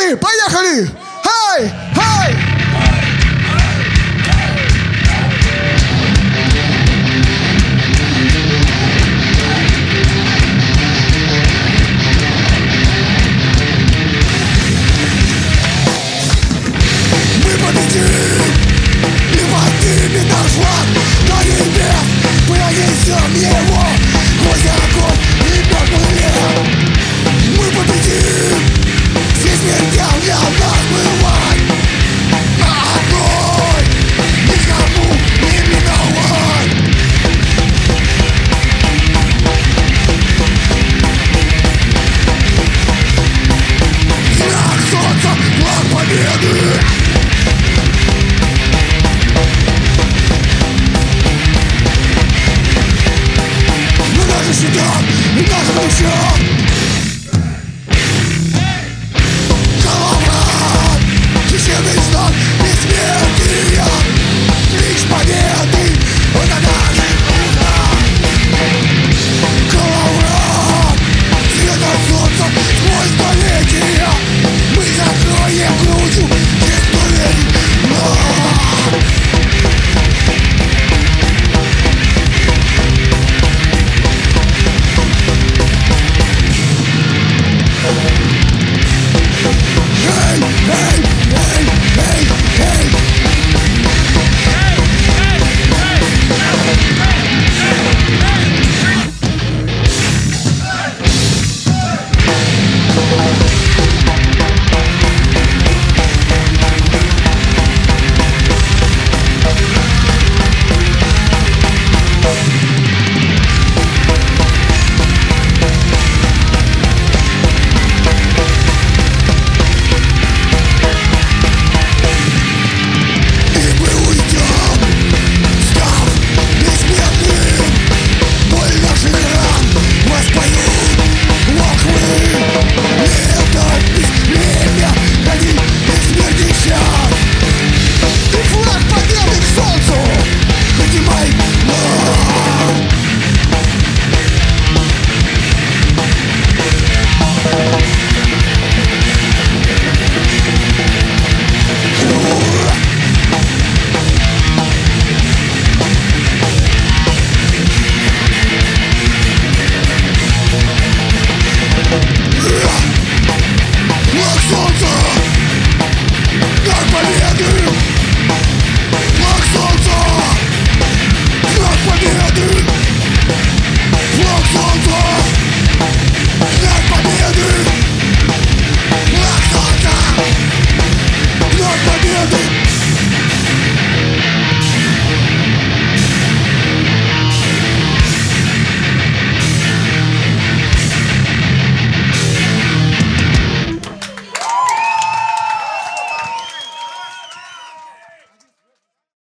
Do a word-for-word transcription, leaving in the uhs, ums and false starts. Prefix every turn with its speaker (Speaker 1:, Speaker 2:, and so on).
Speaker 1: Поехали, поехали! Хай, хай! Мы победим! И поднимем наш флаг до небес! Пронесем его сквозь огонь и мертвый лес! Мы победим! Здесь нельзя для нас бывать! А огонь никому не миновать! Знак солнца, флаг победы! На наших щитах и наших душах! Головрат, священный знак бессмертия! Лишь победы на наших устах! Головрат, свет от солнца сквозь столетия! Мы закроем грудью тех, кто верит в нас! Эй!